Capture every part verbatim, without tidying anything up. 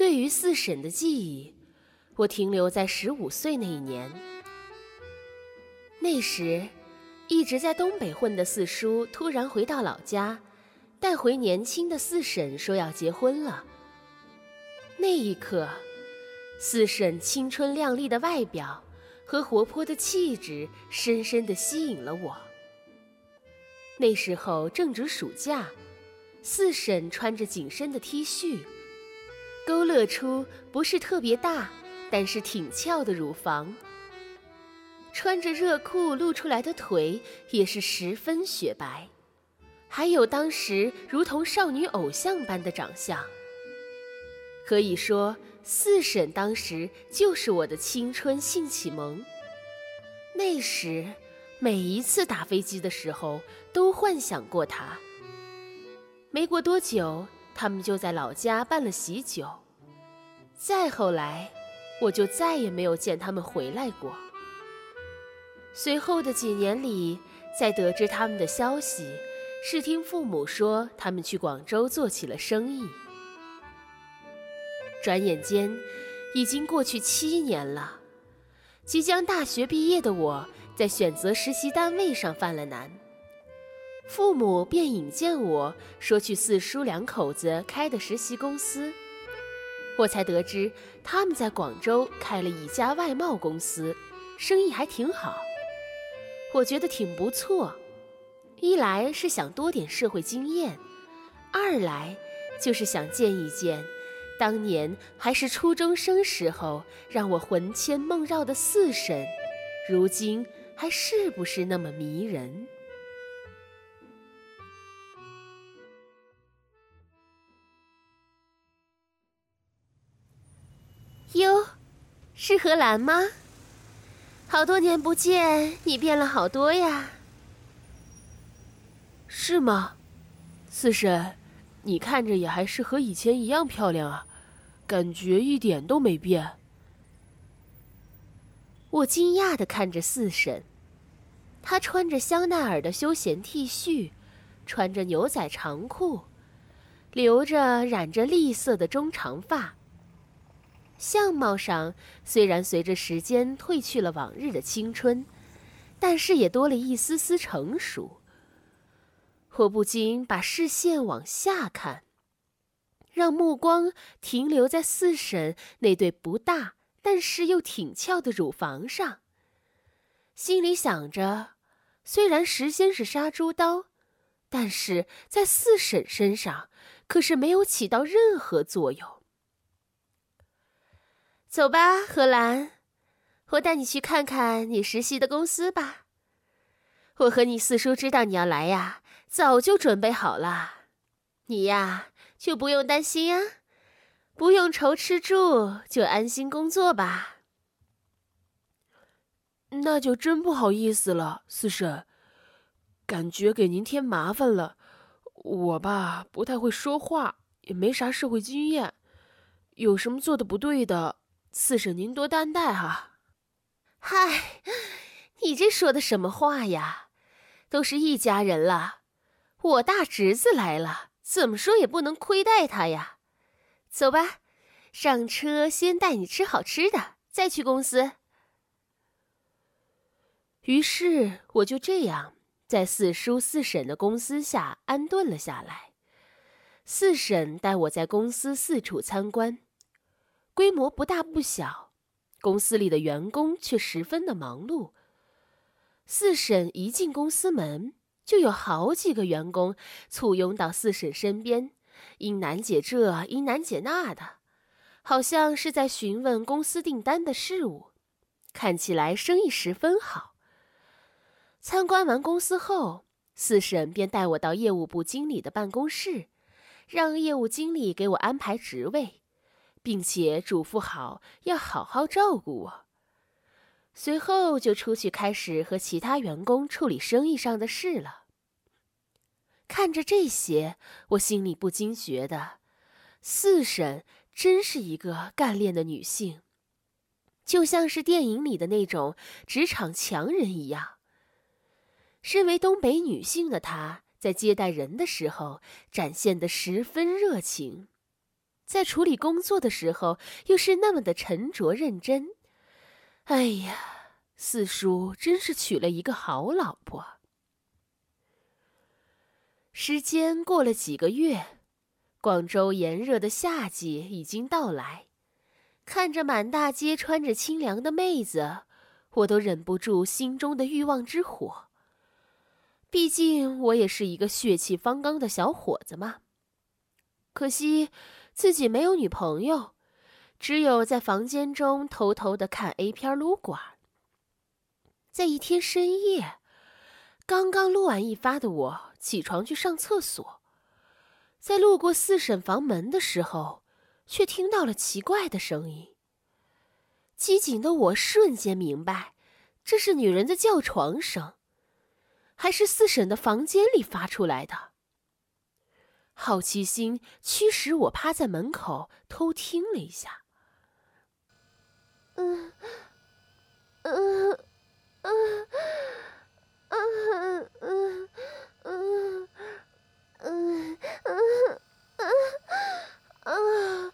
对于四婶的记忆，我停留在十五岁那一年。那时，一直在东北混的四叔突然回到老家，带回年轻的四婶说要结婚了。那一刻，四婶青春靓丽的外表和活泼的气质深深地吸引了我。那时候正值暑假，四婶穿着紧身的 T 恤，勾勒出不是特别大但是挺翘的乳房，穿着热裤露出来的腿也是十分雪白，还有当时如同少女偶像般的长相。可以说，四婶当时就是我的青春性启蒙。那时每一次打飞机的时候都幻想过她。没过多久，他们就在老家办了喜酒。再后来，我就再也没有见他们回来过。随后的几年里，在得知他们的消息，是听父母说他们去广州做起了生意。转眼间，已经过去七年了。即将大学毕业的我，在选择实习单位上犯了难。父母便引荐我说去四叔两口子开的实习公司，我才得知他们在广州开了一家外贸公司，生意还挺好。我觉得挺不错，一来是想多点社会经验，二来就是想见一见当年还是初中生时候让我魂牵梦绕的四婶，如今还是不是那么迷人。哟，是荷兰吗？好多年不见，你变了好多呀。 是吗？四婶，你看着也还是和以前一样漂亮啊，感觉一点都没变。 我惊讶地看着四婶，她穿着香奈儿的休闲 T 恤，穿着牛仔长裤，留着染着栗色的中长发。相貌上虽然随着时间褪去了往日的青春，但是也多了一丝丝成熟。我不禁把视线往下看，让目光停留在四婶那对不大但是又挺翘的乳房上，心里想着，虽然时间是杀猪刀，但是在四婶身上可是没有起到任何作用。走吧，荷兰，我带你去看看你实习的公司吧。我和你四叔知道你要来呀，早就准备好了。你呀，就不用担心呀，不用愁吃住，就安心工作吧。 那就真不好意思了，四婶，感觉给您添麻烦了。我吧，不太会说话，也没啥社会经验，有什么做的不对的，四婶您多担待哈。 嗨，你这说的什么话呀？都是一家人了，我大侄子来了，怎么说也不能亏待他呀。走吧，上车先带你吃好吃的，再去公司。于是我就这样在四叔四婶的公司下安顿了下来。四婶带我在公司四处参观，规模不大不小，公司里的员工却十分的忙碌。四婶一进公司门，就有好几个员工簇拥到四婶身边，因难解这因难解那的，好像是在询问公司订单的事务，看起来生意十分好。参观完公司后，四婶便带我到业务部经理的办公室，让业务经理给我安排职位，并且嘱咐好要好好照顾我。随后就出去开始和其他员工处理生意上的事了。看着这些，我心里不禁觉得，四婶真是一个干练的女性，就像是电影里的那种职场强人一样。身为东北女性的她，在接待人的时候展现得十分热情。 在处理工作的时候又是那么的沉着认真。哎呀，四叔真是娶了一个好老婆。时间过了几个月，广州炎热的夏季已经到来。看着满大街穿着清凉的妹子，我都忍不住心中的欲望之火。毕竟我也是一个血气方刚的小伙子嘛。可惜自己没有女朋友，只有在房间中偷偷的看 A 片撸管。在一天深夜，刚刚撸完一发的我起床去上厕所，在路过四婶房门的时候，却听到了奇怪的声音。机警的我瞬间明白，这是女人的叫床声，还是四婶的房间里发出来的。好奇心驱使我趴在门口偷听了一下。嗯嗯嗯嗯嗯嗯嗯嗯嗯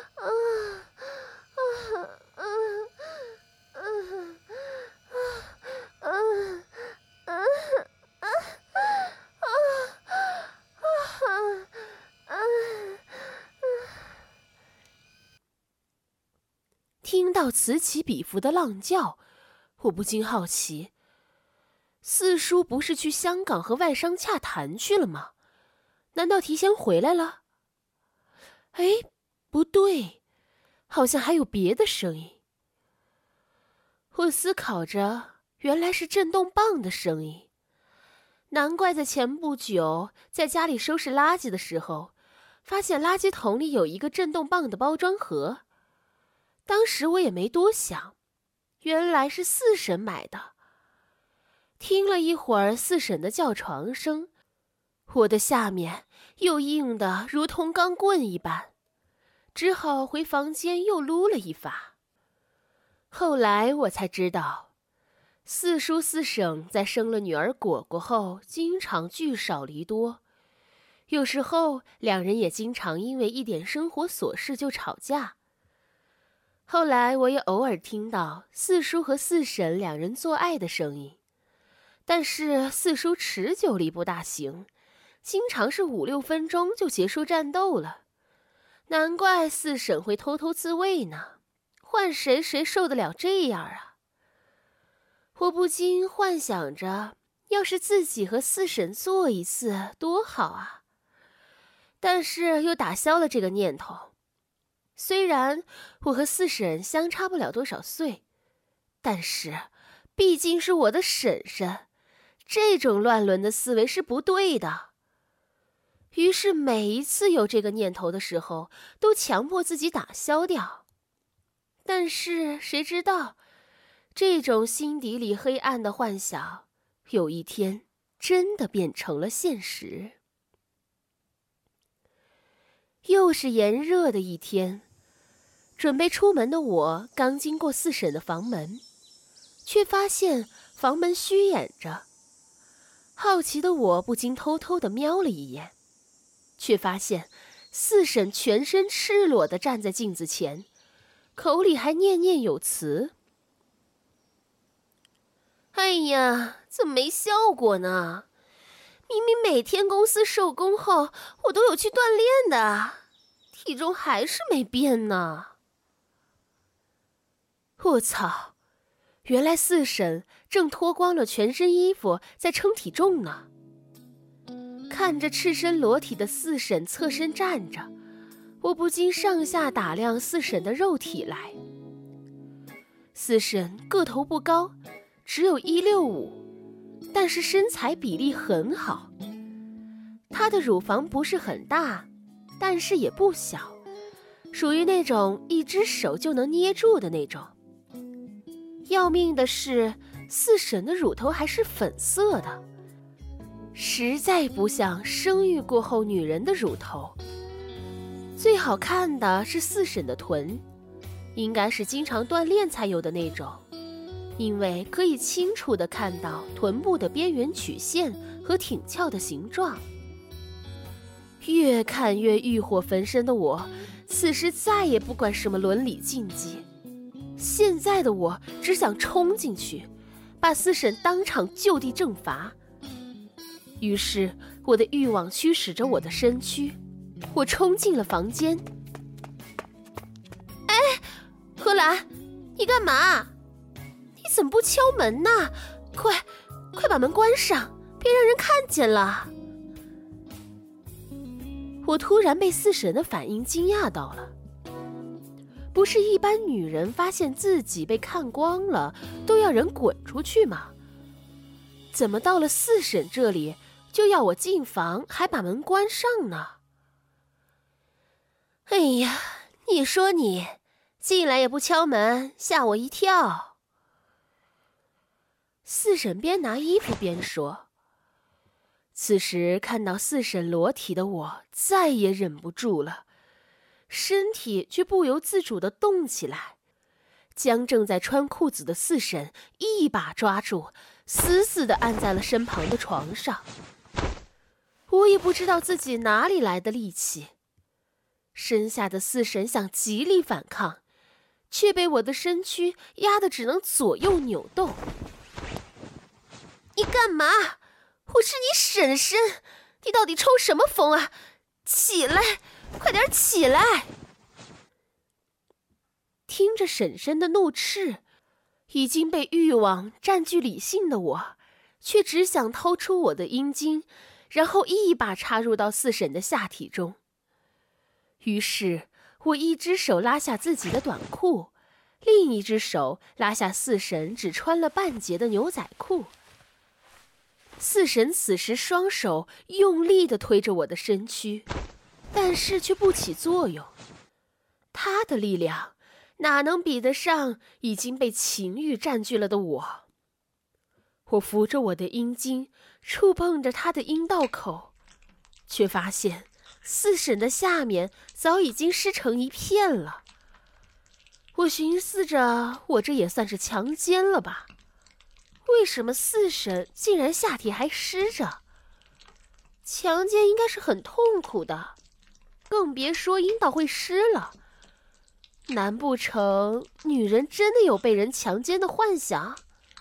听到此起彼伏的浪叫，我不禁好奇，四叔不是去香港和外商洽谈去了吗？难道提前回来了？哎，不对，好像还有别的声音。我思考着，原来是震动棒的声音。难怪在前不久在家里收拾垃圾的时候，发现垃圾桶里有一个震动棒的包装盒。当时我也没多想，原来是四婶买的。听了一会儿四婶的叫床声，我的下面又硬得如同钢棍一般，只好回房间又撸了一发。后来我才知道，四叔四婶在生了女儿果果后，经常聚少离多，有时候两人也经常因为一点生活琐事就吵架。后来我也偶尔听到四叔和四婶两人做爱的声音，但是四叔持久力不大行，经常是五六分钟就结束战斗了。难怪四婶会偷偷自慰呢，换谁谁受得了这样啊？我不禁幻想着，要是自己和四婶做一次多好啊！但是又打消了这个念头。虽然我和四婶相差不了多少岁，但是毕竟是我的婶婶，这种乱伦的思维是不对的。于是每一次有这个念头的时候，都强迫自己打消掉。但是谁知道，这种心底里黑暗的幻想，有一天真的变成了现实。又是炎热的一天，准备出门的我刚经过四婶的房门，却发现房门虚掩着。好奇的我不禁偷偷地瞄了一眼，却发现四婶全身赤裸地站在镜子前，口里还念念有词。哎呀，怎么没效果呢？明明每天公司收工后，我都有去锻炼的，体重还是没变呢。我操，原来四婶正脱光了全身衣服在称体重呢。看着赤身裸体的四婶侧身站着，我不禁上下打量四婶的肉体来。四婶个头不高，只有一六五，但是身材比例很好。她的乳房不是很大，但是也不小，属于那种一只手就能捏住的那种。要命的是，四婶的乳头还是粉色的，实在不像生育过后女人的乳头。最好看的是四婶的臀，应该是经常锻炼才有的那种，因为可以清楚地看到臀部的边缘曲线和挺翘的形状。 越看越欲火焚身的我，此时再也不管什么伦理禁忌。现在的我只想冲进去，把四婶当场就地正罚。于是我的欲望驱使着我的身躯，我冲进了房间。哎，荷兰，你干嘛？你怎么不敲门呢？快快把门关上，别让人看见了。我突然被四婶的反应惊讶到了。不是一般女人发现自己被看光了都要人滚出去吗？怎么到了四婶这里就要我进房还把门关上呢？哎呀，你说你进来也不敲门，吓我一跳。四婶边拿衣服边说。此时看到四婶裸体的我再也忍不住了，身体却不由自主地动起来，将正在穿裤子的四婶一把抓住，死死地按在了身旁的床上。我也不知道自己哪里来的力气，身下的四婶想极力反抗，却被我的身躯压得只能左右扭动。你干嘛？我是你婶婶，你到底抽什么风啊？起来，快点起来！听着婶婶的怒斥，已经被欲望占据理性的我，却只想掏出我的阴茎，然后一把插入到四婶的下体中。于是我一只手拉下自己的短裤，另一只手拉下四婶只穿了半截的牛仔裤。四婶此时双手用力地推着我的身躯，但是却不起作用。她的力量哪能比得上已经被情欲占据了的我？我扶着我的阴茎，触碰着她的阴道口，却发现四婶的下面早已经湿成一片了。我寻思着，我这也算是强奸了吧？为什么四婶竟然下体还湿着？强奸应该是很痛苦的，更别说阴道会湿了。难不成女人真的有被人强奸的幻想？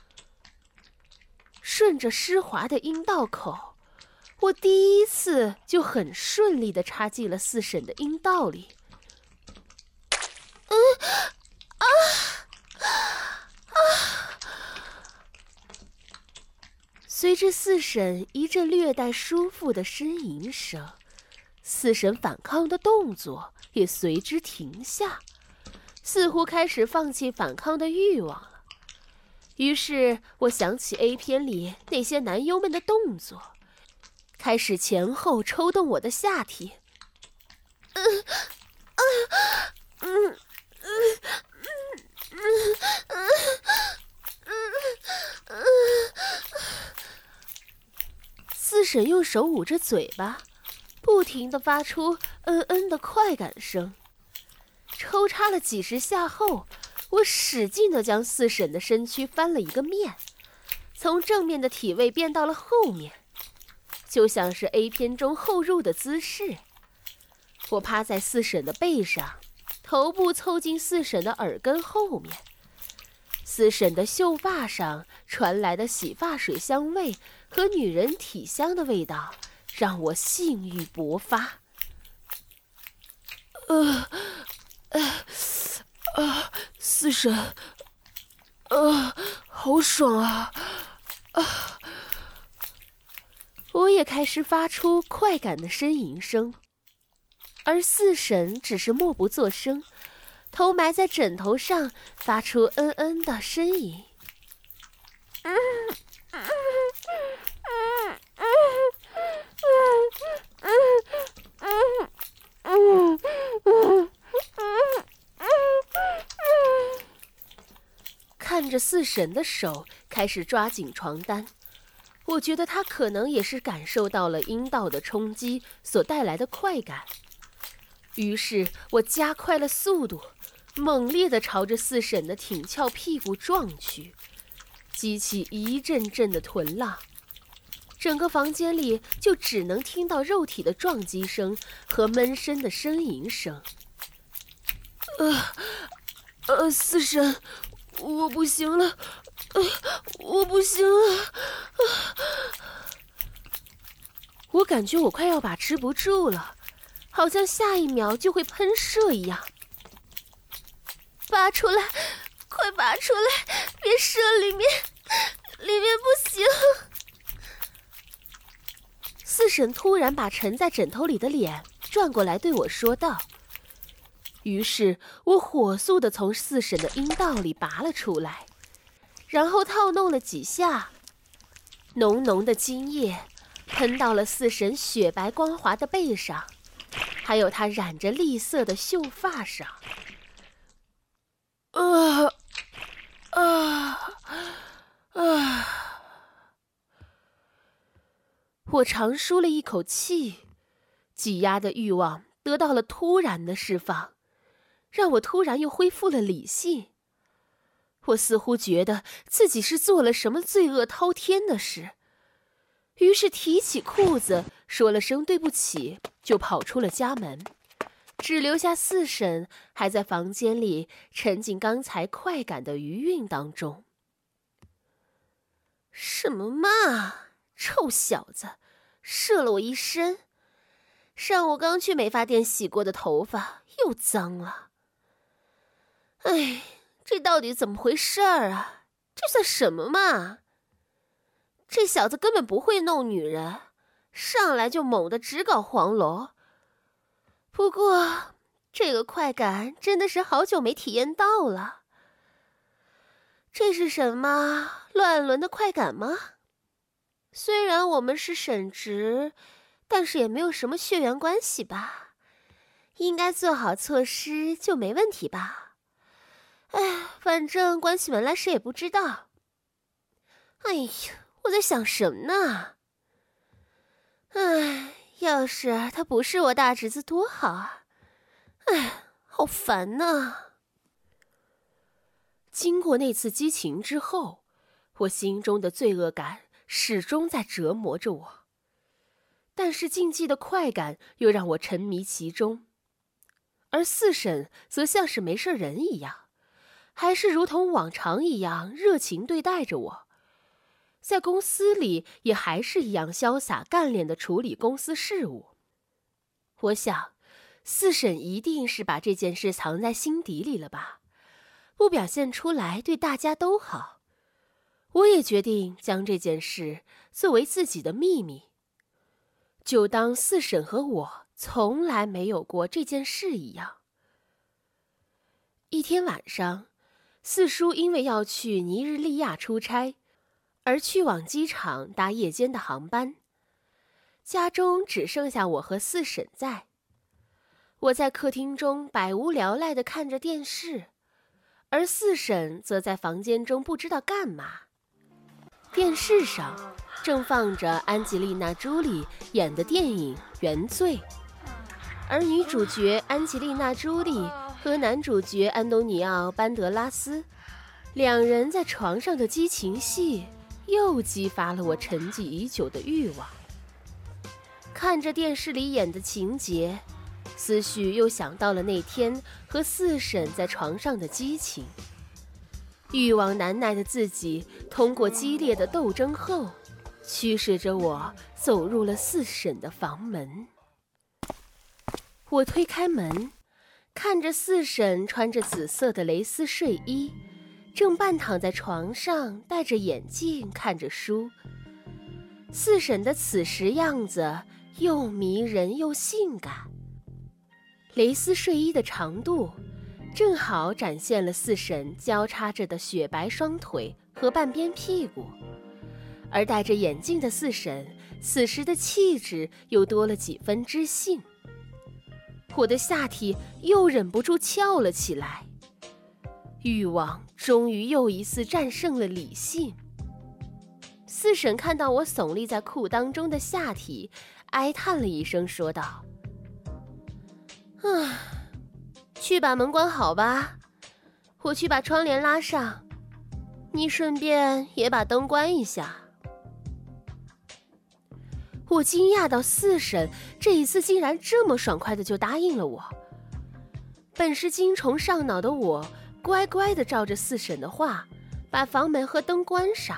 顺着湿滑的阴道口，我第一次就很顺利地插进了四婶的阴道里。嗯啊啊！随着四婶一阵略带舒服的呻吟声，四婶反抗的动作也随之停下，似乎开始放弃反抗的欲望了。于是我想起 A 片里那些男优们的动作，开始前后抽动我的下体。嗯嗯嗯嗯嗯嗯嗯嗯。四婶用手捂着嘴巴，不停地发出嗯嗯的快感声。抽插了几十下后，我使劲地将四婶的身躯翻了一个面，从正面的体位变到了后面，就像是 A 片中后入的姿势。我趴在四婶的背上，头部凑近四婶的耳根后面。四婶的秀发上传来的洗发水香味和女人体香的味道，让我性欲勃发。呃，呃，啊，四婶，呃，好爽啊！啊，我也开始发出快感的呻吟声，而四婶只是默不作声，头埋在枕头上，发出嗯嗯的呻吟。嗯嗯嗯嗯嗯嗯嗯嗯嗯。看着四婶的手开始抓紧床单，我觉得她可能也是感受到了阴道的冲击所带来的快感。于是我加快了速度，猛烈地朝着四婶的挺翘屁股撞去，激起一阵阵的臀浪。 整个房间里就只能听到肉体的撞击声和闷声的呻吟声。 呃，呃，四婶，我不行了，呃，我不行了。呃、 我感觉我快要把持不住了，好像下一秒就会喷射一样。拔出来，快拔出来，别射里面，里面不行。四婶突然把沉在枕头里的脸转过来对我说道，于是我火速地从四婶的阴道里拔了出来，然后套弄了几下，浓浓的精液喷到了四婶雪白光滑的背上，还有她染着栗色的秀发上。 啊啊啊！ 我长舒了一口气，挤压的欲望得到了突然的释放，让我突然又恢复了理性。我似乎觉得自己是做了什么罪恶滔天的事，于是提起裤子，说了声对不起，就跑出了家门，只留下四婶还在房间里沉浸刚才快感的余韵当中。什么嘛！臭小子，射了我一身，上午刚去美发店洗过的头发又脏了。哎，这到底怎么回事儿啊？这算什么嘛？这小子根本不会弄女人，上来就猛地直搞黄龙。不过，这个快感真的是好久没体验到了。这是什么乱伦的快感吗？虽然我们是婶侄，但是也没有什么血缘关系吧？应该做好措施就没问题吧？哎，反正关起门来谁也不知道。哎呀，我在想什么呢？哎，要是他不是我大侄子多好啊！哎，好烦呐！经过那次激情之后，我心中的罪恶感始终在折磨着我，但是禁忌的快感又让我沉迷其中，而四婶则像是没事人一样，还是如同往常一样热情对待着我，在公司里也还是一样潇洒干练地处理公司事务。我想，四婶一定是把这件事藏在心底里了吧，不表现出来对大家都好。我也决定将这件事作为自己的秘密，就当四婶和我从来没有过这件事一样。一天晚上，四叔因为要去尼日利亚出差，而去往机场搭夜间的航班，家中只剩下我和四婶在。我在客厅中百无聊赖地看着电视，而四婶则在房间中不知道干嘛。电视上正放着安吉丽娜·朱莉演的电影《原罪》，而女主角安吉丽娜·朱莉和男主角安东尼奥·班德拉斯两人在床上的激情戏又激发了我沉寂已久的欲望。看着电视里演的情节，思绪又想到了那天和四婶在床上的激情。欲望难耐的自己通过激烈的斗争后，驱使着我走入了四婶的房门。我推开门，看着四婶穿着紫色的蕾丝睡衣，正半躺在床上戴着眼镜看着书。四婶的此时样子又迷人又性感，蕾丝睡衣的长度正好展现了四婶交叉着的雪白双腿和半边屁股，而戴着眼镜的四婶此时的气质又多了几分知性。我的下体又忍不住翘了起来，欲望终于又一次战胜了理性。四婶看到我耸立在裤裆中的下体，哀叹了一声说道：唉，去把门关好吧，我去把窗帘拉上，你顺便也把灯关一下。 我惊讶到四婶这一次竟然这么爽快的就答应了我。本是精虫上脑的我，乖乖的照着四婶的话，把房门和灯关上。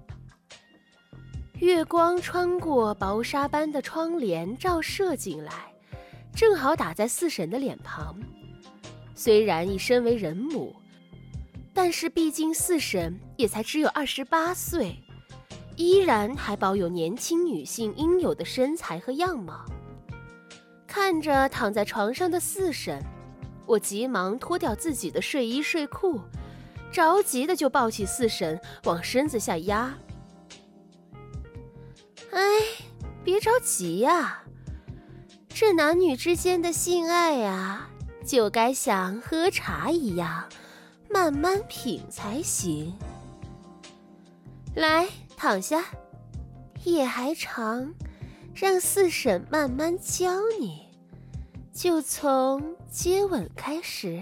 月光穿过薄纱般的窗帘照射进来，正好打在四婶的脸庞。虽然已身为人母，但是毕竟四婶也才只有二十八岁，依然还保有年轻女性应有的身材和样貌。看着躺在床上的四婶，我急忙脱掉自己的睡衣睡裤，着急的就抱起四婶往身子下压。哎，别着急呀，这男女之间的性爱啊，就该像喝茶一样，慢慢品才行。来，躺下，夜还长，让四婶慢慢教你，就从接吻开始。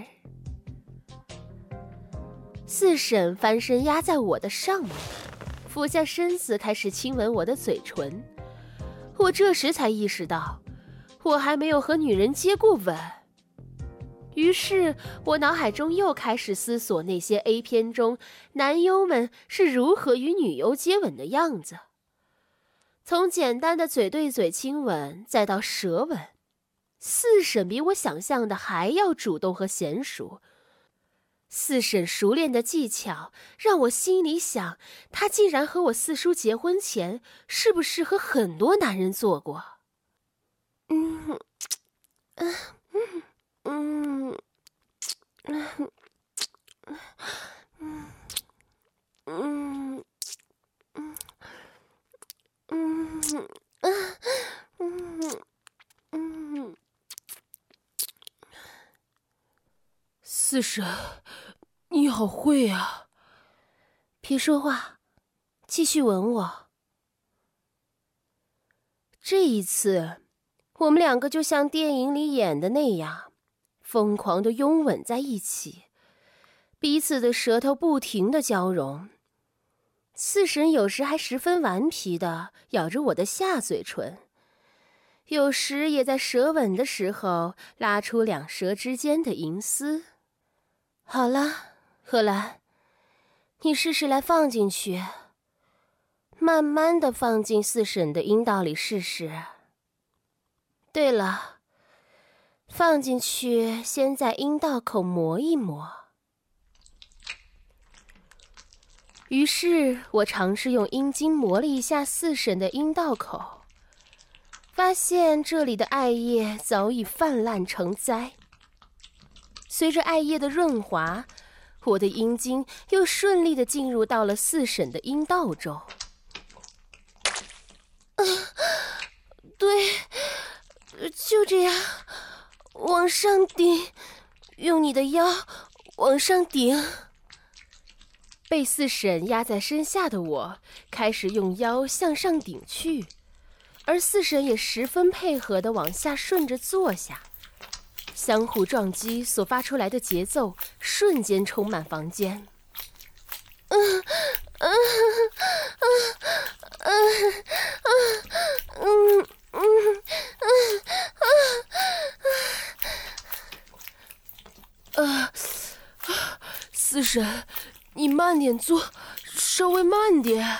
四婶翻身压在我的上面，俯下身子开始亲吻我的嘴唇。我这时才意识到，我还没有和女人接过吻。于是我脑海中又开始思索那些 A 片中男优们是如何与女优接吻的样子。从简单的嘴对嘴亲吻，再到舌吻，四婶比我想象的还要主动和娴熟。四婶熟练的技巧让我心里想，她竟然和我四叔结婚前是不是和很多男人做过？嗯嗯嗯嗯嗯嗯嗯嗯嗯。 四婶，你好会啊！ 别说话，继续吻我。这一次，我们两个就像电影里演的那样，疯狂地拥吻在一起，彼此的舌头不停地交融。四婶有时还十分顽皮地咬着我的下嘴唇，有时也在舌吻的时候拉出两舌之间的银丝。好了，荷兰，你试试来放进去，慢慢地放进四婶的阴道里试试。对了，放进去先在阴道口磨一磨。于是我尝试用阴茎磨了一下四婶的阴道口，发现这里的艾叶早已泛滥成灾。随着艾叶的润滑，我的阴茎又顺利地进入到了四婶的阴道中。啊，对，就这样，往上顶，用你的腰往上顶。被四婶压在身下的我，开始用腰向上顶去，而四婶也十分配合地往下顺着坐下。相互撞击所发出来的节奏瞬间充满房间。嗯嗯嗯嗯嗯嗯嗯啊！四婶，你慢点做，稍微慢点。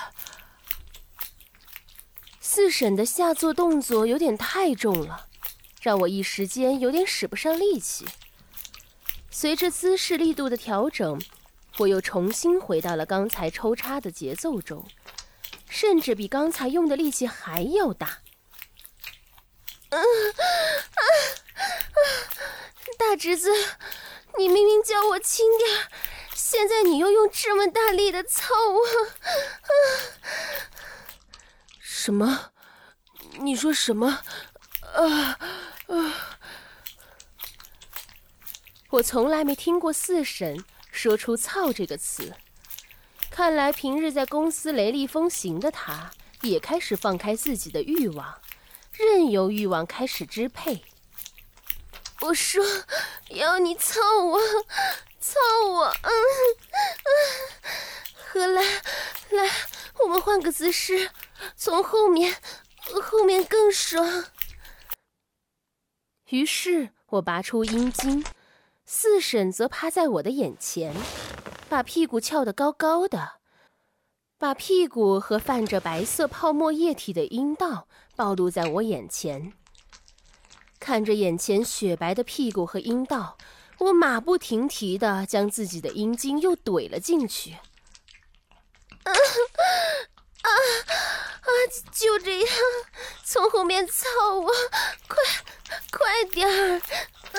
四婶的下坐动作有点太重了，让我一时间有点使不上力气。随着姿势力度的调整，我又重新回到了刚才抽插的节奏中，甚至比刚才用的力气还要大。嗯啊啊！大侄子，你明明叫我轻点，现在你又用这么大力的操我！啊！ 什么？你说什么？啊啊！ 我从来没听过四婶说出操这个词，看来平日在公司雷厉风行的她也开始放开自己的欲望，任由欲望开始支配。我说要你操我，操我！嗯嗯，荷兰，来，我们换个姿势，从后面后面更爽。于是我拔出阴茎，四婶则趴在我的眼前，把屁股翘得高高的，把屁股和泛着白色泡沫液体的阴道暴露在我眼前。看着眼前雪白的屁股和阴道，我马不停蹄地将自己的阴茎又怼了进去。啊啊啊！就这样，从后面操我，快快点儿！嗯、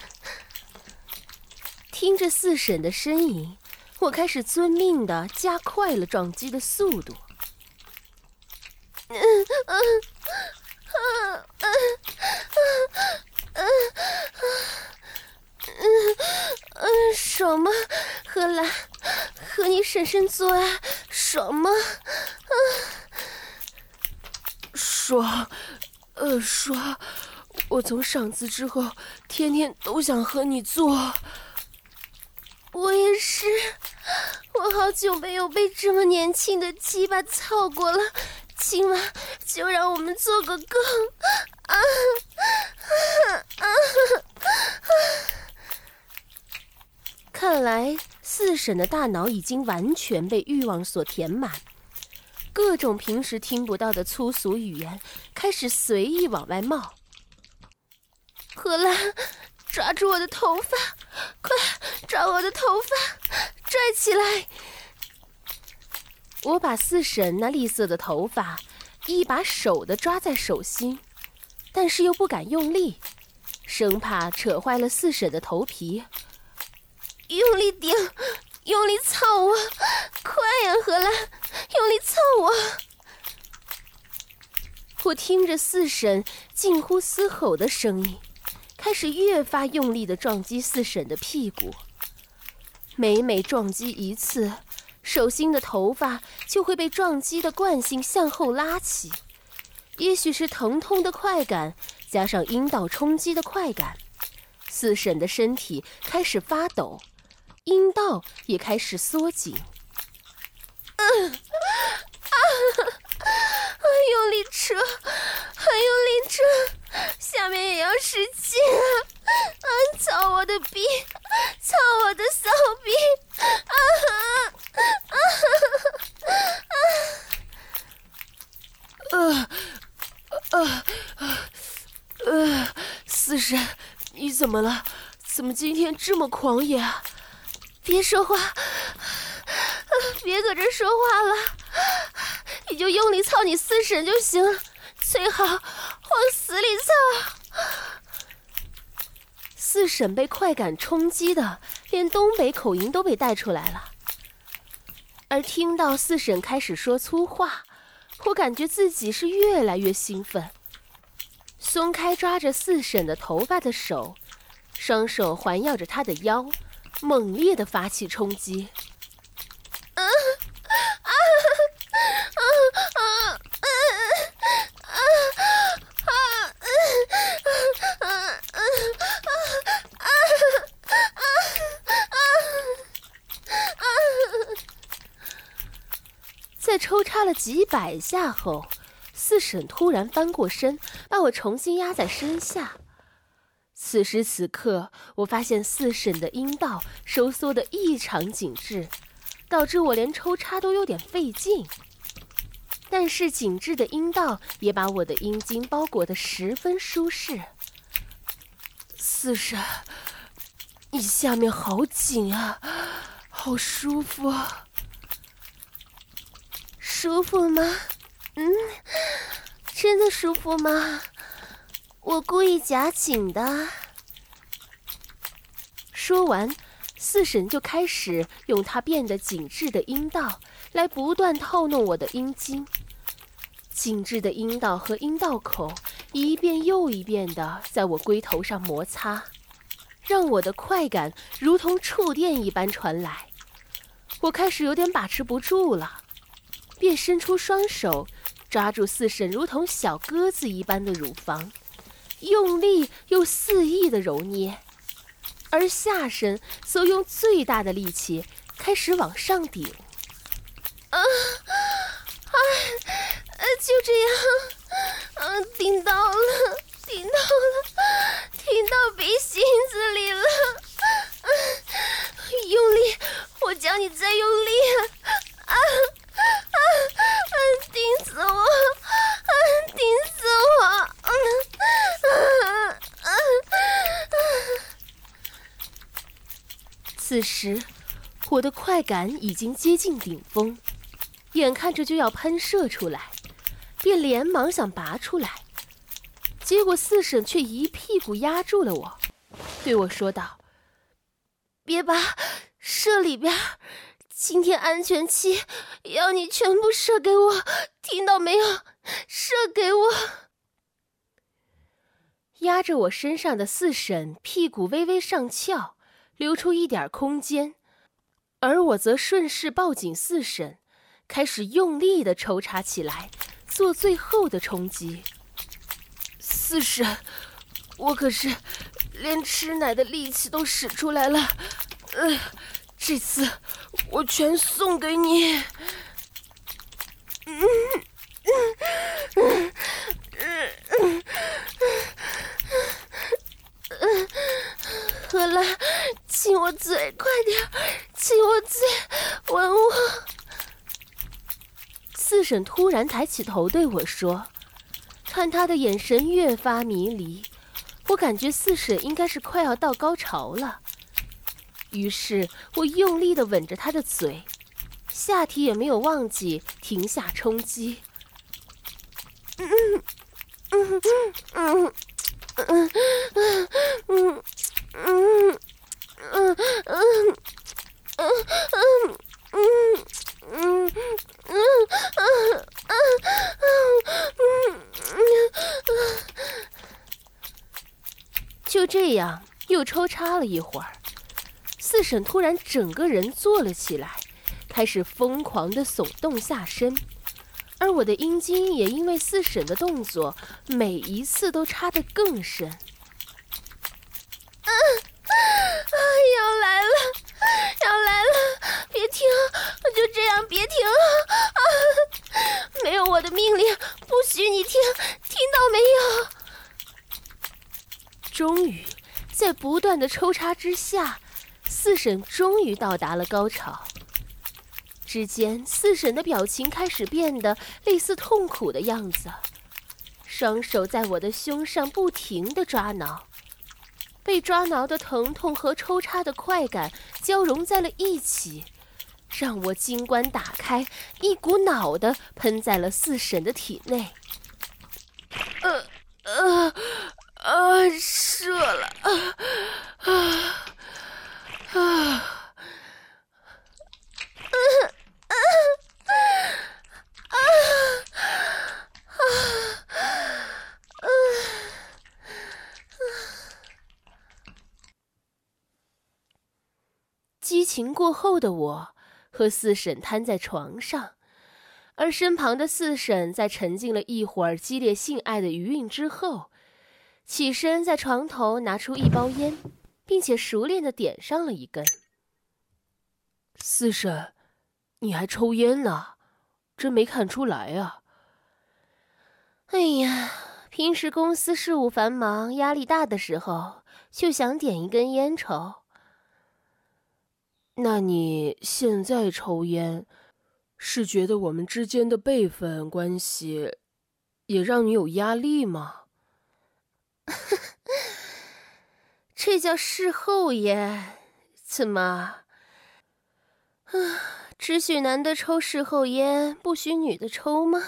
听着四婶的呻吟，我开始遵命地加快了撞击的速度。嗯嗯啊啊啊啊嗯嗯，爽吗？荷兰，和你婶婶做爱，爽吗？啊， 爽，呃，爽！我从上次之后，天天都想和你做。 我也是，我好久没有被这么年轻的鸡巴操过了。今晚就让我们做个够！啊啊啊啊！看来四婶的大脑已经完全被欲望所填满，各种平时听不到的粗俗语言开始随意往外冒。荷兰，抓住我的头发，快抓我的头发，拽起来！我把四婶那栗色的头发一把手地抓在手心，但是又不敢用力，生怕扯坏了四婶的头皮。用力顶，用力操我，快呀，荷兰，用力操我！我听着四婶近乎嘶吼的声音，开始越发用力地撞击四婶的屁股。每每撞击一次，手心的头发就会被撞击的惯性向后拉起，也许是疼痛的快感加上阴道冲击的快感，四婶的身体开始发抖，阴道也开始缩紧。嗯啊啊！用力扯，很用力扯，下面也要使劲啊！啊！操我的逼，操我的骚逼！啊啊啊啊！呃呃呃，四婶，你怎么了？怎么今天这么狂野啊？ 别说话，别搁这说话了，你就用力操你四婶就行了，最好往死里操。四婶被快感冲击的，连东北口音都被带出来了。而听到四婶开始说粗话，我感觉自己是越来越兴奋。松开抓着四婶的头发的手，双手环绕着她的腰，猛烈地发起冲击。啊啊啊啊啊啊啊啊在抽插了几百下后，四婶突然翻过身，把我重新压在身下。此时此刻，我发现四婶的阴道收缩得异常紧致，导致我连抽插都有点费劲。但是紧致的阴道也把我的阴茎包裹得十分舒适。 四婶，你下面好紧啊，好舒服啊。 舒服吗？嗯，真的舒服吗？我故意夹紧的。说完，四婶就开始用她变得紧致的阴道来不断套弄我的阴茎。紧致的阴道和阴道口一遍又一遍地在我龟头上摩擦，让我的快感如同触电一般传来。我开始有点把持不住了，便伸出双手抓住四婶如同小鸽子一般的乳房，用力又肆意的揉捏，而下身则用最大的力气开始往上顶。啊啊！就这样， 啊，听到了，听到了，听到鼻心子里了。啊，用力，我叫你再用力。啊啊啊！顶死我！啊，顶死我！啊啊啊啊！此时，我的快感已经接近顶峰，眼看着就要喷射出来，便连忙想拔出来，结果四婶却一屁股压住了我，对我说道：“别拔，射里边，今天安全期要你全部射给我，听到没有？射给我！”压着我身上的四婶屁股微微上翘，留出一点空间，而我则顺势抱紧四婶，开始用力地抽插起来，做最后的冲击。四婶，我可是连吃奶的力气都使出来了，呃，这次我全送给你。嗯嗯嗯嗯嗯嗯，荷兰，亲我嘴，快点，亲我嘴，吻我。四婶突然抬起头对我说，看她的眼神越发迷离，我感觉四婶应该是快要到高潮了。于是我用力地吻着她的嘴，下体也没有忘记停下冲击。嗯嗯嗯嗯嗯嗯嗯嗯嗯嗯嗯嗯嗯就这样又抽插了一会儿，四婶突然整个人坐了起来，开始疯狂地耸动下身，而我的阴茎也因为四婶的动作每一次都插得更深。啊啊！要来了，要来了！别停，就这样别停啊！没有我的命令，不许你停，听到没有？终于，在不断的抽插之下，四婶终于到达了高潮。之间，四婶的表情开始变得类似痛苦的样子，双手在我的胸上不停地抓挠，被抓挠的疼痛和抽插的快感交融在了一起，让我金冠打开，一股脑的喷在了四婶的体内。呃呃呃，射了！啊啊啊！激情过后的我和四婶瘫在床上，而身旁的四婶在沉浸了一会儿激烈性爱的余韵之后，起身在床头拿出一包烟，并且熟练地点上了一根。 四婶，你还抽烟呢？真没看出来啊。 哎呀，平时公司事务繁忙，压力大的时候，就想点一根烟抽。 那你现在抽烟，是觉得我们之间的辈分关系也让你有压力吗？ 这叫事后烟，怎么？啊，只许男的抽事后烟，不许女的抽吗？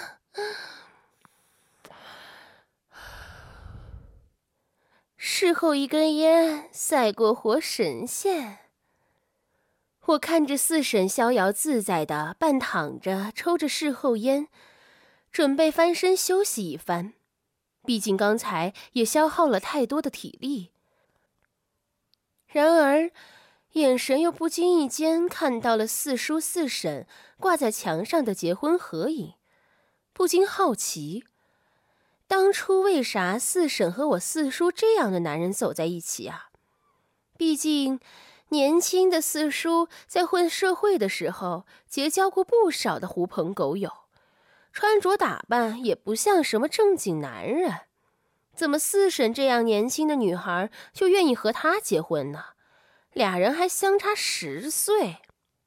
事后一根烟，赛过活神仙。我看着四婶逍遥自在的半躺着抽着事后烟，准备翻身休息一番，毕竟刚才也消耗了太多的体力。然而眼神又不经意间看到了四叔四婶挂在墙上的结婚合影，不禁好奇，当初为啥四婶和我四叔这样的男人走在一起啊？毕竟年轻的四叔在混社会的时候结交过不少的狐朋狗友， 穿着打扮也不像什么正经男人。怎么四婶这样年轻的女孩就愿意和他结婚呢？俩人还相差十岁。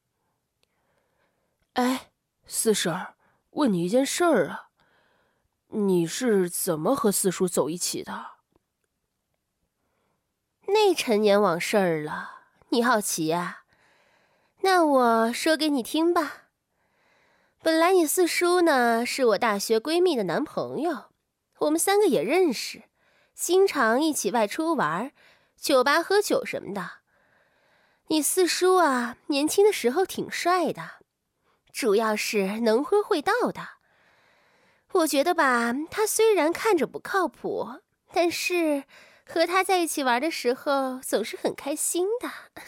哎，四婶儿，问你一件事儿啊，你是怎么和四叔走一起的？ 那陈年往事儿了，你好奇呀？那我说给你听吧。本来你四叔呢，是我大学闺蜜的男朋友，我们三个也认识，经常一起外出玩，酒吧喝酒什么的。你四叔啊，年轻的时候挺帅的，主要是能说会道的。我觉得吧，他虽然看着不靠谱，但是和他在一起玩的时候总是很开心的。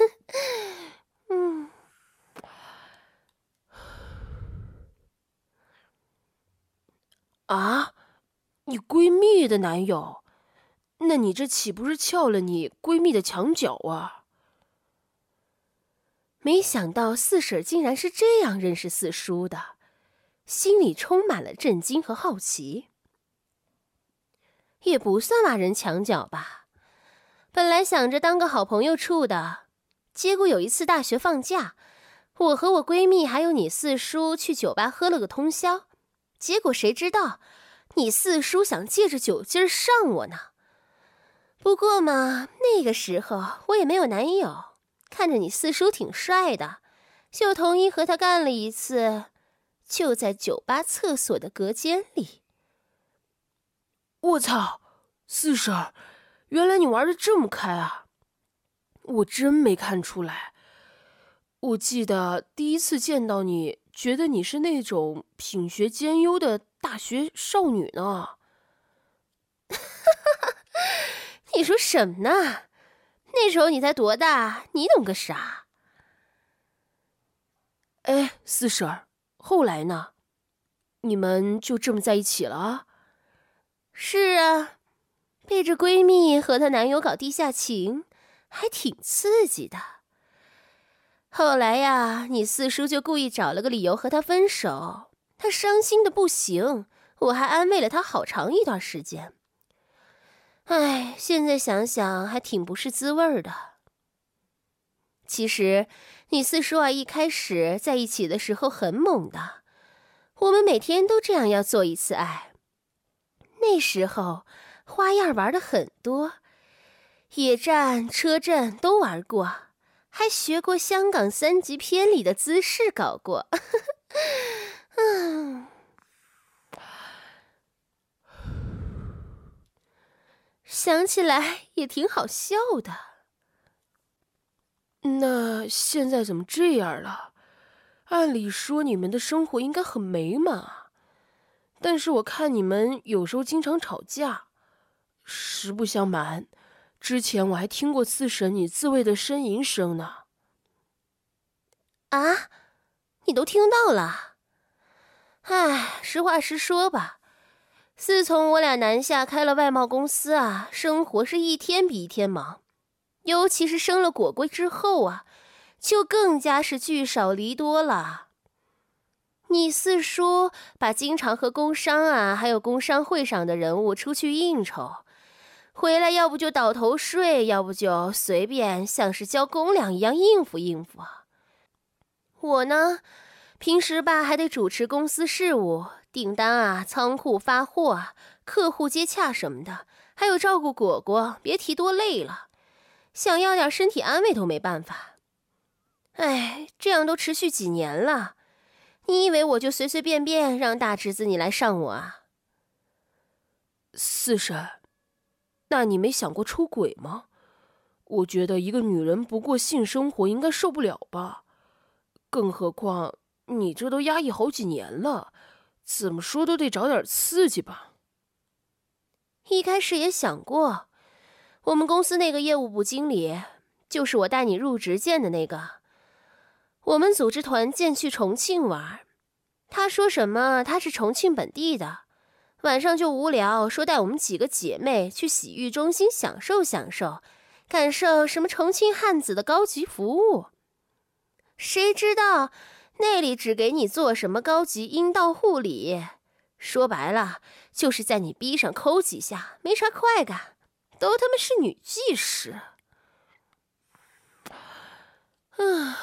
嗯， 啊，你闺蜜的男友？那你这岂不是撬了你闺蜜的墙角啊？ 没想到四婶竟然是这样认识四叔的，心里充满了震惊和好奇。也不算挖人墙角吧，本来想着当个好朋友处的，结果有一次大学放假，我和我闺蜜还有你四叔去酒吧喝了个通宵，结果谁知道你四叔想借着酒劲儿上我呢。不过嘛，那个时候我也没有男友，看着你四叔挺帅的，就同意和他干了一次，就在酒吧厕所的隔间里。 我操，四婶儿，原来你玩的这么开啊！我真没看出来。我记得第一次见到你，觉得你是那种品学兼优的大学少女呢。 你说什么呢？那时候你才多大，你懂个啥？ 哎，四婶儿，后来呢？你们就这么在一起了啊？ 是啊，背着闺蜜和她男友搞地下情，还挺刺激的。后来呀，你四叔就故意找了个理由和她分手，她伤心的不行，我还安慰了她好长一段时间。唉，现在想想还挺不是滋味的。其实，你四叔啊，一开始在一起的时候很猛的，我们每天都这样要做一次爱。那时候花样玩的很多，野战、车震都玩过，还学过香港三级片里的姿势搞过。嗯，想起来也挺好笑的。 那现在怎么这样了？按理说你们的生活应该很美满啊，但是我看你们有时候经常吵架。实不相瞒，之前我还听过四婶你自慰的呻吟声呢。 啊，你都听到了？唉，实话实说吧，自从我俩南下开了外贸公司啊，生活是一天比一天忙，尤其是生了果果之后啊，就更加是聚少离多了。你四叔把经常和工商啊，还有工商会上的人物出去应酬，回来要不就倒头睡，要不就随便像是交公粮一样应付应付。我呢，平时吧还得主持公司事务，订单啊、仓库发货啊、客户接洽什么的，还有照顾果果，别提多累了。想要点身体安慰都没办法。哎，这样都持续几年了，你以为我就随随便便让大侄子你来上我啊？ 四婶，那你没想过出轨吗？我觉得一个女人不过性生活应该受不了吧。更何况你这都压抑好几年了，怎么说都得找点刺激吧。 一开始也想过，我们公司那个业务部经理，就是我带你入职见的那个。我们组织团建去重庆玩，他说什么他是重庆本地的，晚上就无聊，说带我们几个姐妹去洗浴中心享受享受，感受什么重庆汉子的高级服务。谁知道那里只给你做什么高级阴道护理， 说白了，就是在你逼上抠几下，没啥快感，都他妈是女技师。啊！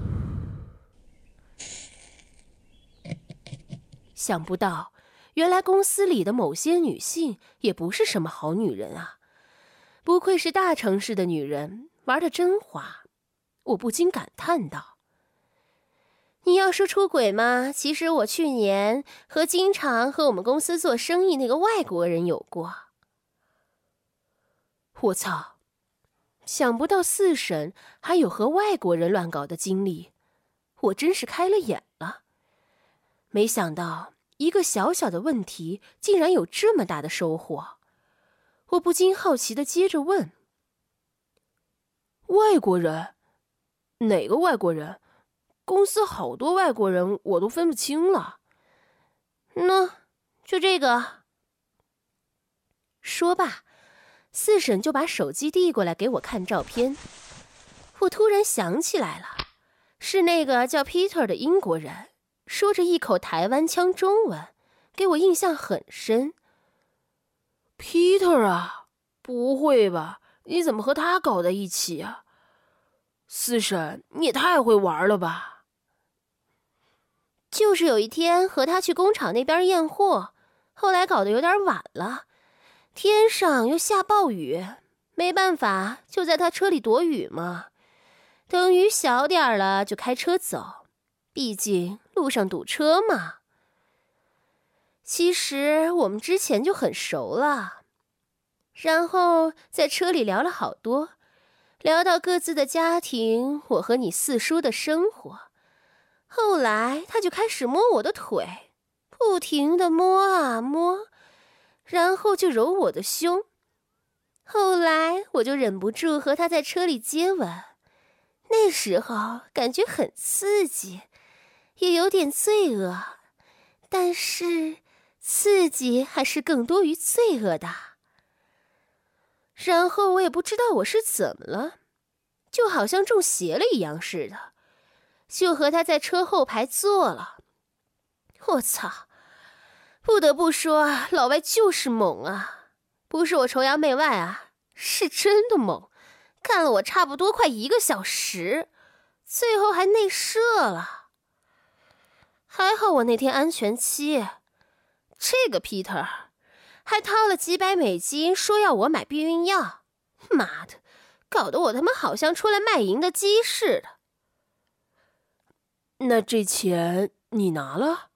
想不到，原来公司里的某些女性也不是什么好女人啊！不愧是大城市的女人，玩得真花。我不禁感叹道：“你要说出轨吗？其实我去年和经常和我们公司做生意那个外国人有过。”我操！想不到四婶还有和外国人乱搞的经历，我真是开了眼了。没想到一个小小的问题竟然有这么大的收获，我不禁好奇地接着问：“ 外国人？哪个外国人？公司好多外国人，我都分不清了。”“ 喏，就这个。”说罢，四婶就把手机递过来给我看照片。我突然想起来了，是那个叫 Peter 的英国人，说着一口台湾腔中文，给我印象很深。 Peter 啊，不会吧？你怎么和他搞在一起啊？四婶，你也太会玩了吧！ 就是有一天和他去工厂那边验货，后来搞得有点晚了，天上又下暴雨，没办法，就在他车里躲雨嘛。等雨小点了就开车走，毕竟路上堵车嘛。其实我们之前就很熟了，然后在车里聊了好多，聊到各自的家庭，我和你四叔的生活。后来他就开始摸我的腿，不停地摸啊摸，然后就揉我的胸。后来我就忍不住和他在车里接吻，那时候感觉很刺激，也有点罪恶，但是刺激还是更多于罪恶的。然后我也不知道我是怎么了，就好像中邪了一样似的，就和他在车后排坐了。我操！不得不说，老外就是猛啊，不是我崇洋媚外啊，是真的猛，干了我差不多快一个小时，最后还内射了。还好我那天安全期，这个 Peter 还掏了几百美金说要我买避孕药，妈的，搞得我他妈好像出来卖淫的鸡似的。 那这钱你拿了？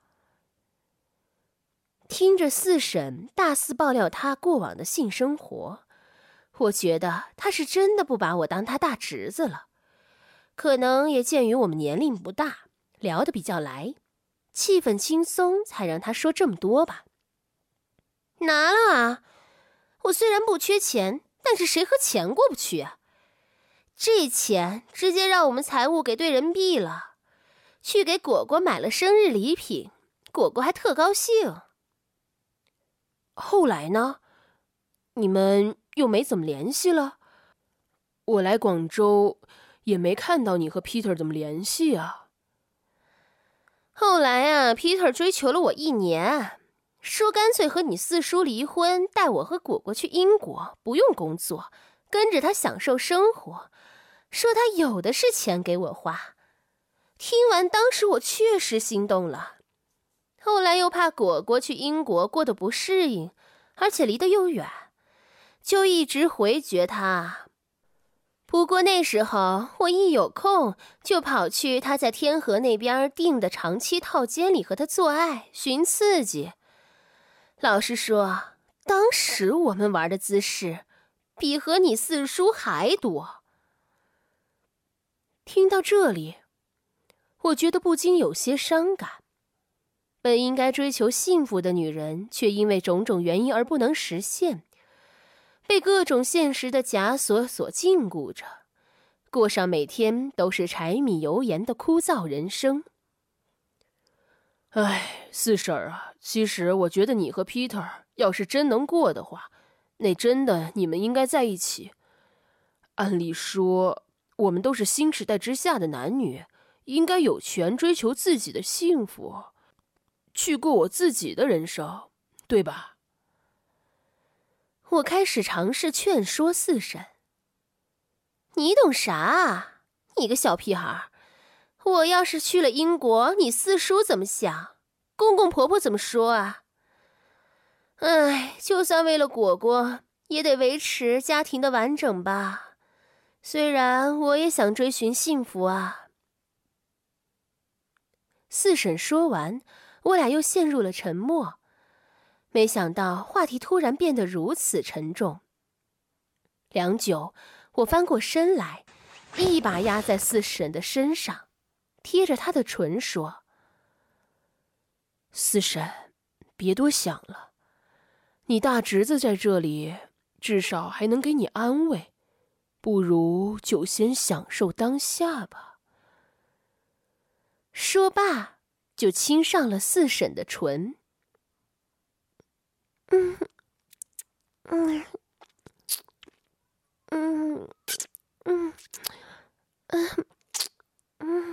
听着四婶大肆爆料他过往的性生活，我觉得他是真的不把我当他大侄子了。可能也鉴于我们年龄不大，聊得比较来，气氛轻松，才让他说这么多吧。拿了啊！我虽然不缺钱，但是谁和钱过不去啊？这钱直接让我们财务给兑人币了，去给果果买了生日礼品，果果还特高兴。 后来呢？你们又没怎么联系了？我来广州也没看到你和 Peter 怎么联系啊。 后来啊 Peter 追求了我一年，说干脆和你四叔离婚，带我和果果去英国，不用工作，跟着他享受生活，说他有的是钱给我花。听完当时我确实心动了，后来又怕果果去英国过得不适应，而且离得又远，就一直回绝他。不过那时候我一有空就跑去他在天河那边订的长期套间里和他做爱寻刺激。老实说，当时我们玩的姿势比和你四叔还多。听到这里，我觉得不禁有些伤感。本应该追求幸福的女人，却因为种种原因而不能实现，被各种现实的枷锁所禁锢着，过上每天都是柴米油盐的枯燥人生。 唉，四婶儿啊，其实我觉得你和 Peter 要是真能过的话，那真的你们应该在一起。按理说，我们都是新时代之下的男女，应该有权追求自己的幸福。 去过我自己的人生，对吧？ 我开始尝试劝说四婶。你懂啥啊？你个小屁孩！我要是去了英国，你四叔怎么想？公公婆婆怎么说啊？唉，就算为了果果，也得维持家庭的完整吧。虽然我也想追寻幸福啊。四婶说完，我俩又陷入了沉默。没想到话题突然变得如此沉重。良久，我翻过身来，一把压在四婶的身上，贴着她的唇说： 四婶，别多想了，你大侄子在这里，至少还能给你安慰，不如就先享受当下吧。 说罢，就亲上了四婶的唇。嗯嗯嗯嗯嗯嗯，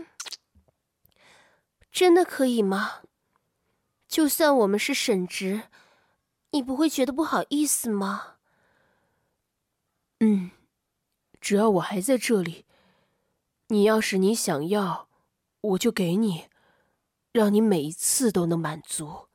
真的可以吗？就算我们是婶侄，你不会觉得不好意思吗？ 嗯，只要我还在这里，你要是你想要，我就给你，让你每一次都能满足。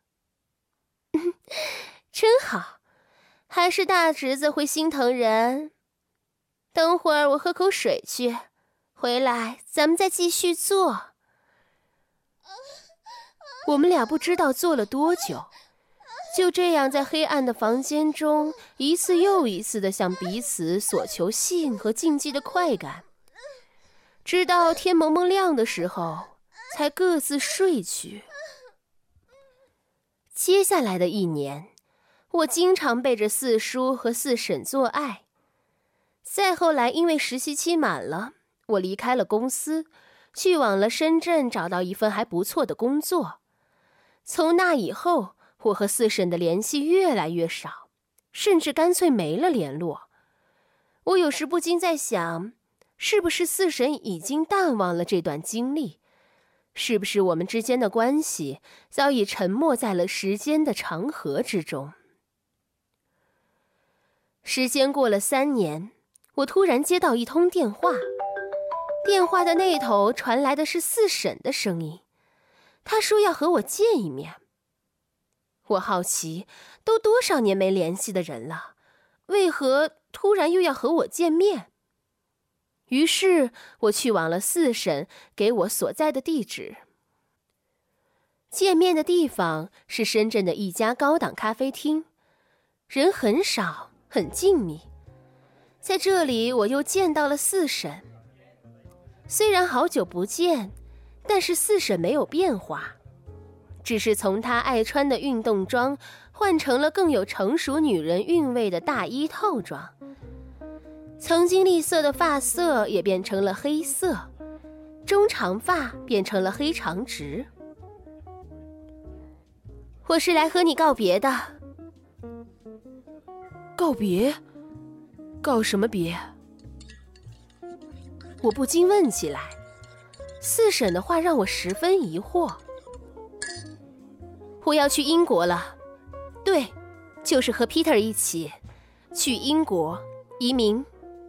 真好，还是大侄子会心疼人。等会儿我喝口水去，回来咱们再继续做。我们俩不知道做了多久，就这样在黑暗的房间中，一次又一次地向彼此索求性和禁忌的快感，直到天蒙蒙亮的时候，才各自睡去。接下来的一年，我经常背着四叔和四婶做爱。再后来，因为实习期满了，我离开了公司，去往了深圳，找到一份还不错的工作。从那以后，我和四婶的联系越来越少，甚至干脆没了联络。我有时不禁在想，是不是四婶已经淡忘了这段经历？是不是我们之间的关系早已沉没在了时间的长河之中？时间过了三年，我突然接到一通电话，电话的那头传来的是四婶的声音。她说要和我见一面。我好奇，都多少年没联系的人了，为何突然又要和我见面？于是我去往了四婶给我所在的地址。见面的地方是深圳的一家高档咖啡厅，人很少，很静谧。在这里我又见到了四婶。虽然好久不见，但是四婶没有变化，只是从她爱穿的运动装换成了更有成熟女人韵味的大衣套装。曾经栗色的发色也变成了黑色，中长发变成了黑长直。我是来和你告别的。 告别？告什么别？ 我不禁问起来。四婶的话让我十分疑惑。我要去英国了，对，就是和 Peter 一起去英国移民。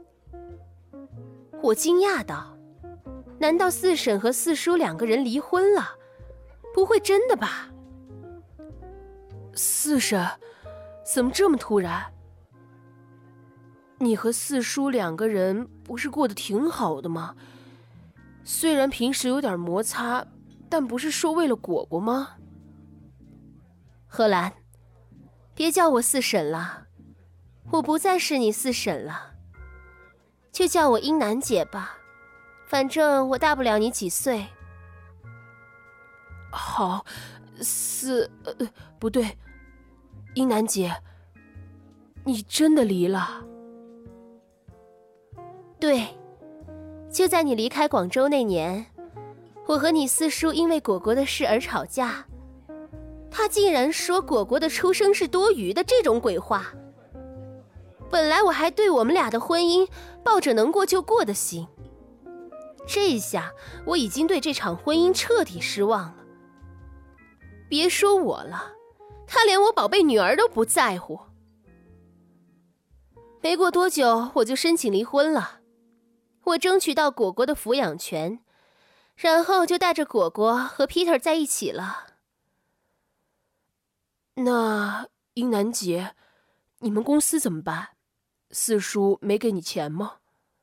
我惊讶道，难道四婶和四叔两个人离婚了？不会真的吧？ 四婶，怎么这么突然？你和四叔两个人不是过得挺好的吗？虽然平时有点摩擦，但不是说为了果果吗？ 荷兰，别叫我四婶了，我不再是你四婶了，就叫我英楠姐吧，反正我大不了你几岁。 好，四呃不对，英楠姐，你真的离了？ 对，就在你离开广州那年，我和你四叔因为果果的事而吵架，他竟然说果果的出生是多余的，这种鬼话。本来我还对我们俩的婚姻抱着能过就过的心，这一下我已经对这场婚姻彻底失望了。 别说我了，他连我宝贝女儿都不在乎。没过多久，我就申请离婚了。我争取到果果的抚养权，然后就带着果果和 Peter 在一起了。 那英楠姐，你们公司怎么办？四叔没给你钱吗？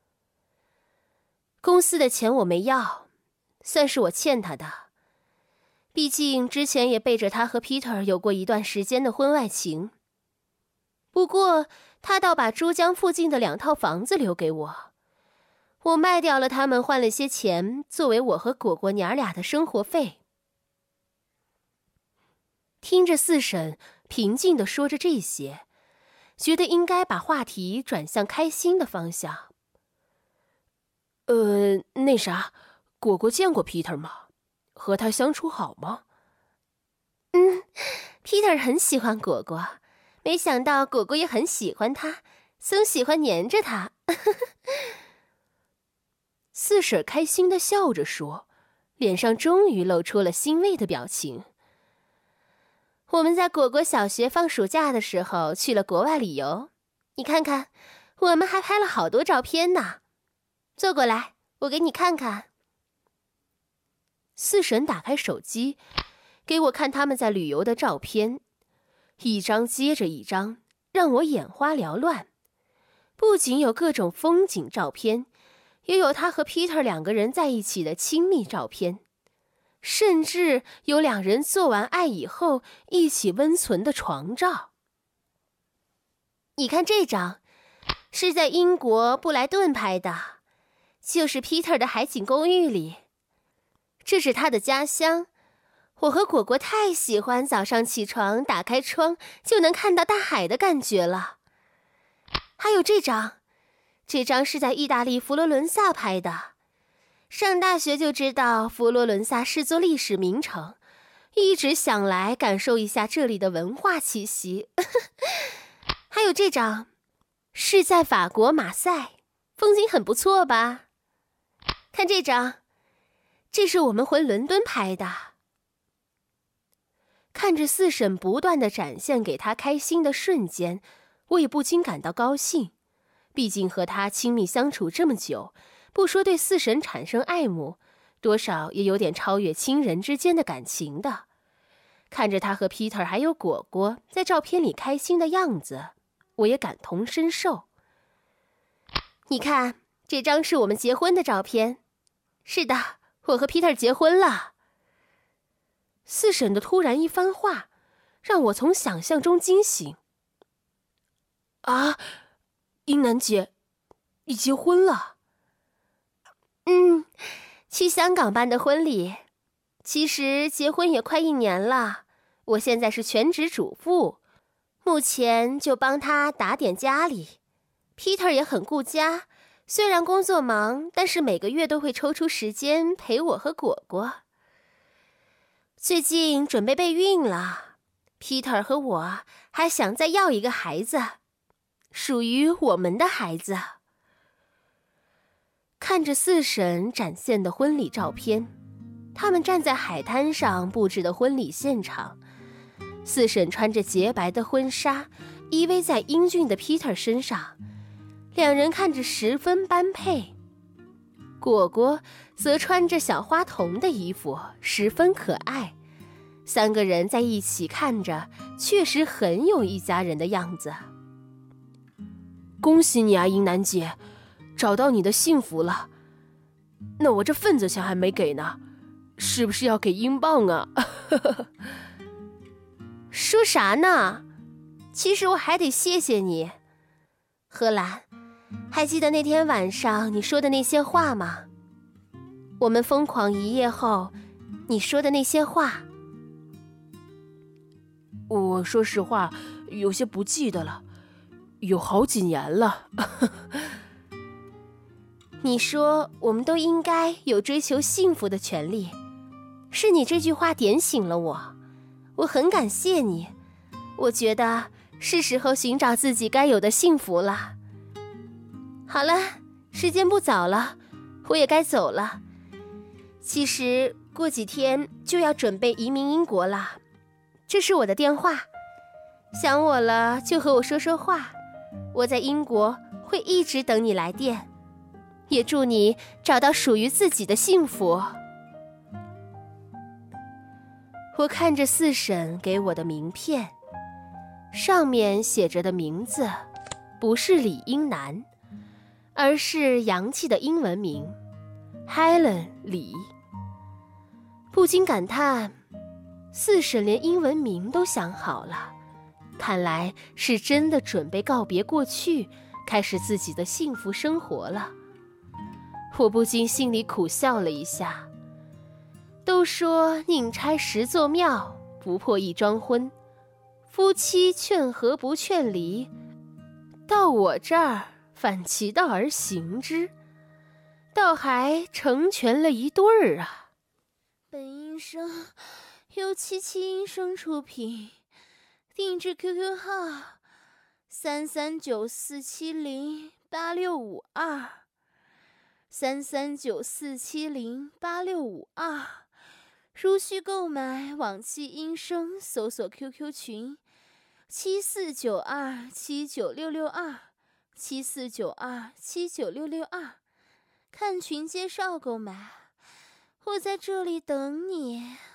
公司的钱我没要，算是我欠他的。毕竟之前也背着他和 Peter 有过一段时间的婚外情。不过他倒把珠江附近的两套房子留给我，我卖掉了他们，换了些钱作为我和果果娘俩的生活费。听着四婶平静地说着这些，觉得应该把话题转向开心的方向。 呃，那啥，果果见过 Peter 吗？和他相处好吗？ 嗯 ，Peter 很喜欢果果，没想到果果也很喜欢他，总喜欢黏着他。四婶开心地笑着说，脸上终于露出了欣慰的表情。我们在果果小学放暑假的时候去了国外旅游，你看看，我们还拍了好多照片呢。坐过来，我给你看看。四婶打开手机，给我看他们在旅游的照片，一张接着一张，让我眼花缭乱。不仅有各种风景照片，也有他和 Peter 两个人在一起的亲密照片，甚至有两人做完爱以后一起温存的床照。你看这张，是在英国布莱顿拍的，就是 Peter 的海景公寓里。这是他的家乡，我和果果太喜欢早上起床打开窗就能看到大海的感觉了。还有这张，这张是在意大利佛罗伦萨拍的。上大学就知道佛罗伦萨是座历史名城，一直想来感受一下这里的文化气息。还有这张，是在法国马赛，风景很不错吧？看这张，这是我们回伦敦拍的。看着四婶不断地展现给他开心的瞬间，我也不禁感到高兴。毕竟和他亲密相处这么久，不说对四婶产生爱慕，多少也有点超越亲人之间的感情的。看着他和 Peter 还有果果在照片里开心的样子，我也感同身受。你看，这张是我们结婚的照片。是的，我和 Peter 结婚了。四婶的突然一番话，让我从想象中惊醒。啊，英楠姐，你结婚了？嗯，去香港办的婚礼。其实结婚也快一年了，我现在是全职主妇，目前就帮他打点家里。Peter 也很顾家，虽然工作忙，但是每个月都会抽出时间陪我和果果。最近准备备孕了， Peter 和我还想再要一个孩子，属于我们的孩子。看着四婶展现的婚礼照片，他们站在海滩上布置的婚礼现场，四婶穿着洁白的婚纱，依偎在英俊的 Peter 身上，两人看着十分般配。果果则穿着小花童的衣服，十分可爱。三个人在一起看着，确实很有一家人的样子。 恭喜你啊，英楠姐，找到你的幸福了。那我这份子钱还没给呢，是不是要给英镑啊？ 说啥呢？其实我还得谢谢你。荷兰，还记得那天晚上你说的那些话吗？我们疯狂一夜后，你说的那些话。 我说实话，有些不记得了，有好几年了。 你说我们都应该有追求幸福的权利，是你这句话点醒了我，我很感谢你。我觉得是时候寻找自己该有的幸福了。好了，时间不早了，我也该走了。其实过几天就要准备移民英国了， 这是我的电话，想我了就和我说说话。我在英国会一直等你来电，也祝你找到属于自己的幸福。我看着四婶给我的名片，上面写着的名字不是李英男，而是洋气的英文名 Helen 李。不禁感叹，四婶连英文名都想好了，看来是真的准备告别过去，开始自己的幸福生活了。我不禁心里苦笑了一下。都说宁拆十座庙，不破一桩婚，夫妻劝和不劝离，到我这儿反其道而行之，倒还成全了一对儿啊。 本音声由七七音声出品，定制 Q Q 号三三九四七零八六五二，三三九四七零八六五二。如需购买，往期音声搜索 Q Q 群七四九二七九六六二，七四九二七九六六二，看群介绍购买。我在这里等你。